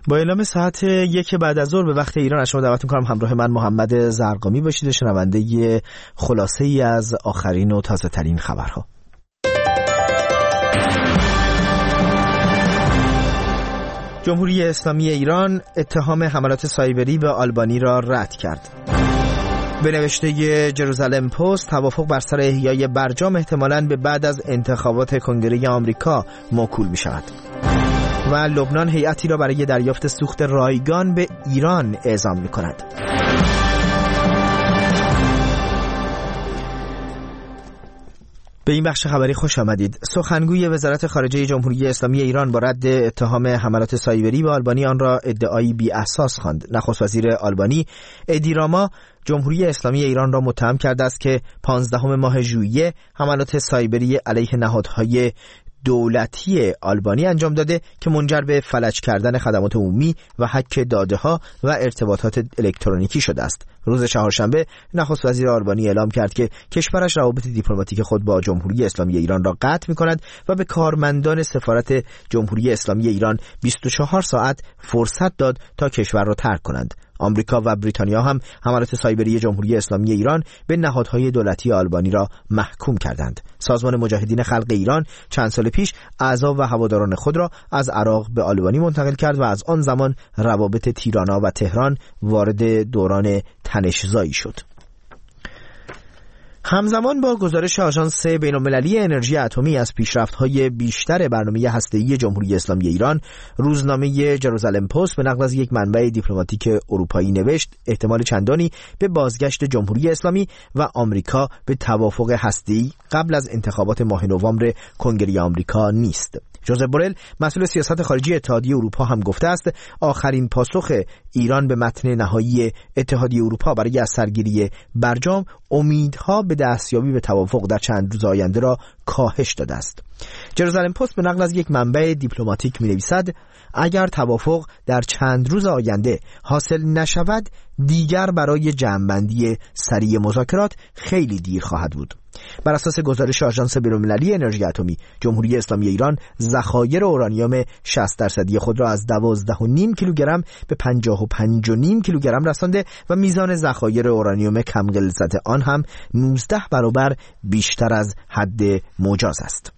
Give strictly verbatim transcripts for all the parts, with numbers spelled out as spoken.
با اعلام ساعت یک بعد از ظهر به وقت ایران از شما دعوت می‌کنم همراه من محمد زرقامی باشید و شنونده خلاصه ای از آخرین و تازه ترین خبرها. جمهوری اسلامی ایران اتهام حملات سایبری به آلبانی را رد کرد. به نوشته جروزالم پست، توافق بر سر احیای برجام احتمالاً به بعد از انتخابات کنگره آمریکا موکول می شود. و لبنان هیئتی را برای دریافت سوخت رایگان به ایران اعزام می کند. به این بخش خبری خوش آمدید. سخنگوی وزارت خارجه جمهوری اسلامی ایران با رد اتهام حملات سایبری به آلبانی آن را ادعایی بی اساس خواند. نخست وزیر آلبانی ادی راما جمهوری اسلامی ایران را متهم کرده است که پانزدهم ماه ژوئیه حملات سایبری علیه نهادهای دولتی آلبانی انجام داده که منجر به فلج کردن خدمات عمومی و هک داده‌ها و ارتباطات الکترونیکی شده است. روز چهارشنبه نخست وزیر آلبانی اعلام کرد که کشورش روابط دیپلماتیک خود با جمهوری اسلامی ایران را قطع می‌کند و به کارمندان سفارت جمهوری اسلامی ایران بیست و چهار ساعت فرصت داد تا کشور را ترک کنند. آمریکا و بریتانیا هم حملات سایبری جمهوری اسلامی ایران به نهادهای دولتی آلبانی را محکوم کردند. سازمان مجاهدین خلق ایران چند سال پیش اعضا و هواداران خود را از عراق به آلبانی منتقل کرد و از آن زمان روابط تیرانا و تهران وارد دوران تنش‌زایی شد. همزمان با گزارش آژانس بین‌المللی انرژی اتمی از پیشرفت‌های بیشتر برنامه هسته‌ای جمهوری اسلامی ایران، روزنامه جروزالم پست به نقل از یک منبع دیپلماتیک اروپایی نوشت احتمال چندانی به بازگشت جمهوری اسلامی و آمریکا به توافق هسته‌ای قبل از انتخابات ماه نوامبر کنگره آمریکا نیست. جوزف بورل مسئول سیاست خارجی اتحادیه اروپا هم گفته است آخرین پاسخ ایران به متن نهایی اتحادیه اروپا برای از سرگیری برجام امیدها به دستیابی به توافق در چند روز آینده را کاهش داده است. جروزالم پست به نقل از یک منبع دیپلماتیک می‌نویسد اگر توافق در چند روز آینده حاصل نشود دیگر برای جمع‌بندی سریع مذاکرات خیلی دیر خواهد بود. بر اساس گزارش آژانس بین‌المللی انرژی اتمی، جمهوری اسلامی ایران ذخایر اورانیوم شصت درصدی خود را از دوازده و نیم کیلوگرم به پنجاه و پنج و نیم کیلوگرم رسانده و میزان ذخایر اورانیوم کم غلظت آن هم نوزده برابر بیشتر از حد مجاز است.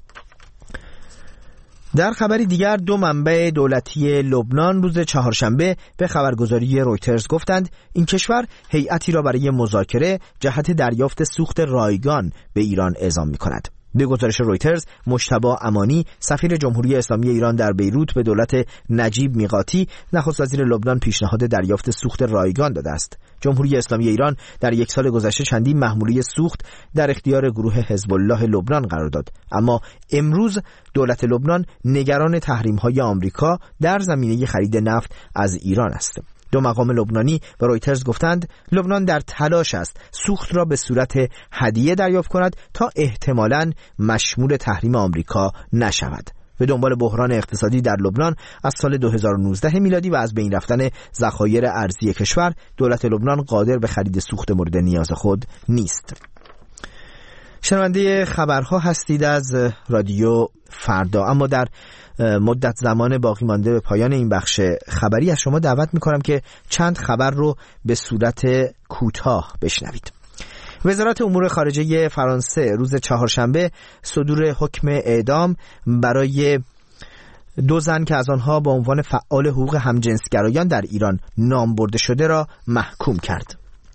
در خبری دیگر، دو منبع دولتی لبنان روز چهارشنبه به خبرگزاری رویترز گفتند این کشور هیئتی را برای مذاکره جهت دریافت سوخت رایگان به ایران اعزام می‌کند. به گزارش رویترز، مجتبی امانی سفیر جمهوری اسلامی ایران در بیروت به دولت نجیب میقاتی نخست وزیر لبنان پیشنهاد دریافت سوخت رایگان داده است. جمهوری اسلامی ایران در یک سال گذشته چندین محموله سوخت در اختیار گروه حزب الله لبنان قرار داد، اما امروز دولت لبنان نگران تحریم‌های آمریکا در زمینه خرید نفت از ایران است. دو مقام لبنانی به رویترز گفتند لبنان در تلاش است سوخت را به صورت هدیه دریافت کند تا احتمالاً مشمول تحریم آمریکا نشود. به دنبال بحران اقتصادی در لبنان از سال دو هزار و نوزده میلادی و از بین رفتن ذخایر ارزی کشور، دولت لبنان قادر به خرید سوخت مورد نیاز خود نیست. شنونده خبرها هستید از رادیو فردا. اما در مدت زمان باقی مانده به پایان این بخش خبری از شما دعوت می‌کنم که چند خبر رو به صورت کوتاه بشنوید. وزارت امور خارجه فرانسه روز چهارشنبه صدور حکم اعدام برای دو زن که از آنها به عنوان فعال حقوق همجنسگرایان در ایران نام برده شده را محکوم کرد.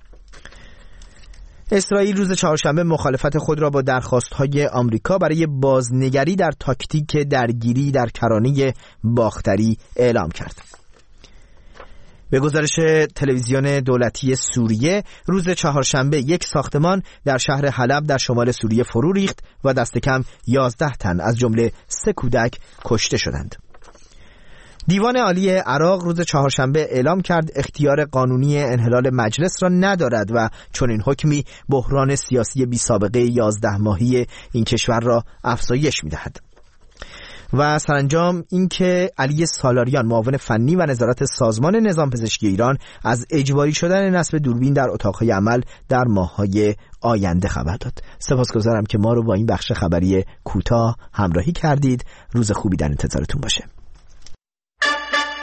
اسرائیل روز چهارشنبه مخالفت خود را با درخواست‌های آمریکا برای بازنگری در تاکتیک درگیری در کرانه باختری اعلام کرد. به گزارش تلویزیون دولتی سوریه روز چهارشنبه یک ساختمان در شهر حلب در شمال سوریه فرو ریخت و دست کم یازده تن از جمله سه کودک کشته شدند. دیوان عالی عراق روز چهارشنبه اعلام کرد اختیار قانونی انحلال مجلس را ندارد و چنین حکمی بحران سیاسی بی سابقه یازده ماهی این کشور را افزایش می‌دهد. و سرانجام اینکه علی سالاریان معاون فنی و نظارت سازمان نظام پزشکی ایران از اجباری شدن نصب دوربین در اتاق‌های عمل در ماه‌های آینده خبر داد. سپاسگزارم که ما رو با این بخش خبری کوتاه همراهی کردید. روز خوبی در انتظارتون باشه.